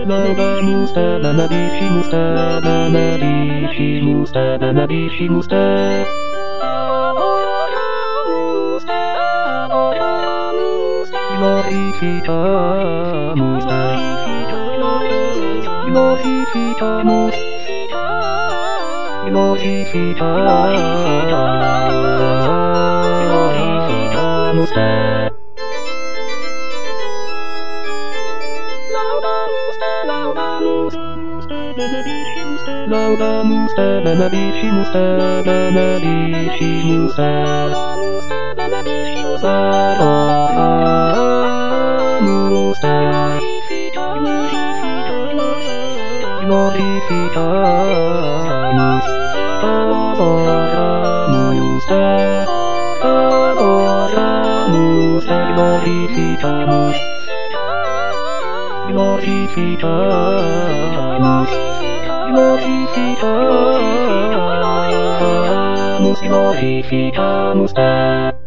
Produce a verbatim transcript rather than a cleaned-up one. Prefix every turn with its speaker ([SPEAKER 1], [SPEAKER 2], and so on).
[SPEAKER 1] musta, dana bici musta, dana bici musta, dana bici musta. Glorifica musta, glorifica musta, glorifica musta. Lauda musta, dana bici musta, dana bici musta, dana bici musta, musta, glorifica musta, adora musta, adora musta, glorifica musta, glorifica musta. Glorificamus, glorificamus te.